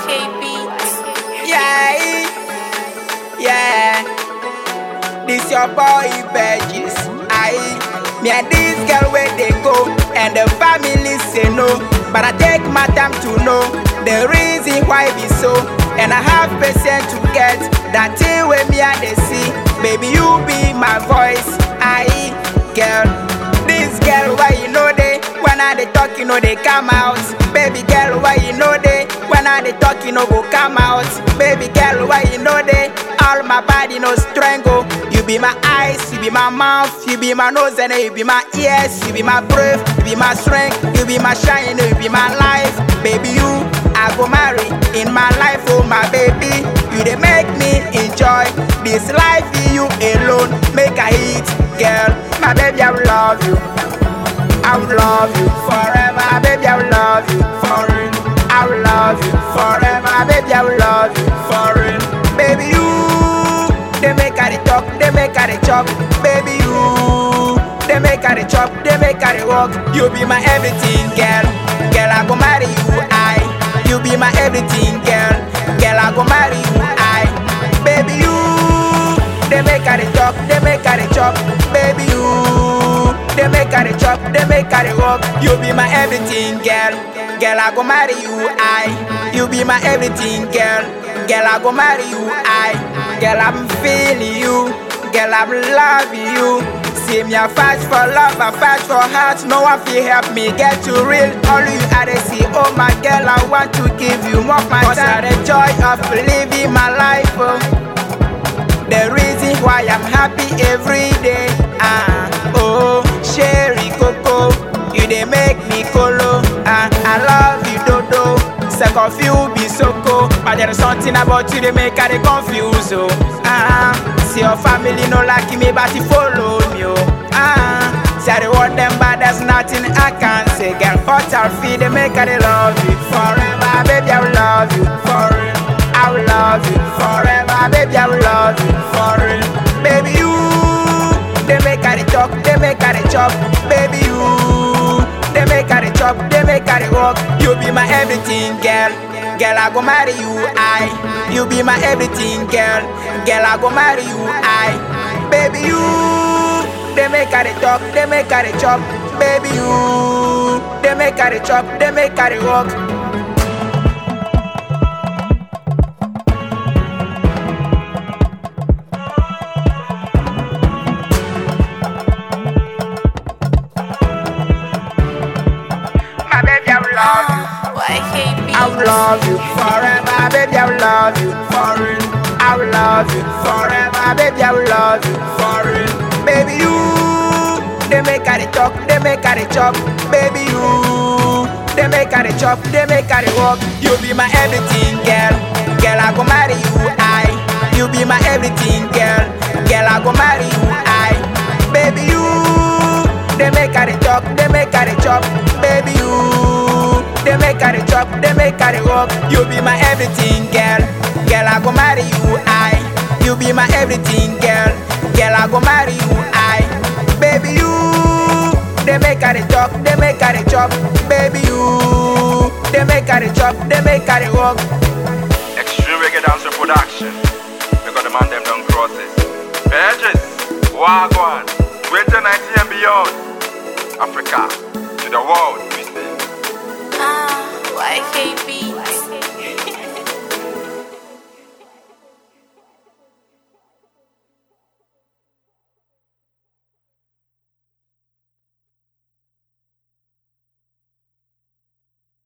YK Beats. Yeah, yeah. This your boy Veggies. Me and this girl where they go, and the family say no. But I take my time to know the reason why be so. And I have patience to get that thing with me and they see. Baby, you be my voice. Girl. This girl, why you know they? When I they talk, you know they come out. Baby girl, why you know they? When I they talk, you know go come out. Baby girl, why you know they? All my body no strangle. You be my eyes, you be my mouth, you be my nose, and you be my ears, you be my breath, you be my strength, you be my shine, you be my life. Baby, you I go marry in my life, oh my baby. You they make me enjoy this life, you alone make I eat, girl. My baby, I will love you. I will love you forever, baby. I will love you forever. I will love you forever, baby. I will love you forever. Baby, you, they make her talk, they make her chop. Baby, you, they make her chop, they make her walk. You be my everything, girl. Girl, I go marry you, You be my everything, girl. Girl, I go marry you, Baby, you, they make her talk, they make her chop. Baby, you, they make her chop, they make her walk. You be my everything, girl. Girl, I go marry you, You be my everything, girl. Girl, I go marry you, Girl, I'm feeling you. Girl, I'm loving you. See me, I fight for love, I fight for heart. No one feel help me get you real. All you are they see, oh my girl, I want to give you more of my time. The joy of living my life, the reason why I'm happy every day. Oh, Sherry Coco, you they make me colo. I love you, Dodo. Second you be so cool, but there is something about you they make her confuse. See your family no like me, but you follow me. Say they want them, but there's nothing I can say. Girl, hot or feel they make her love you forever, baby. I will love you forever. I will love you forever, baby. I will love you forever. Baby, you, they make her talk, they make her chop. Baby, you, they make her chop, they make her walk. You be my everything, girl. Girl, I go marry you, You be my everything, girl. Girl, I go marry you, Baby, you, they make her talk, they make her chop. Baby, you, they make her chop, they make her walk. I will love you forever, baby. I will love you forever. I will love you forever, baby. I will love you forever. Baby, you, they make her talk, they make her chop. Baby, you, they make her chop, they make her walk. You be my everything, girl. Girl, I go marry you, You be my everything, girl. Girl, I go marry you, Baby, you, they make her talk, they make her chop. Baby, you, they make her chop, they make her walk. You be my everything, girl. Girl, I go marry you, You be my everything, girl. Girl, I go marry you, Baby, you, they make her talk, they make her chop. Baby, you, they make her chop, they make her walk. Extreme Reggae Dancer Production. Because the man them done crosses. Veggies, Wagwan, 2019 and beyond. Africa to the world.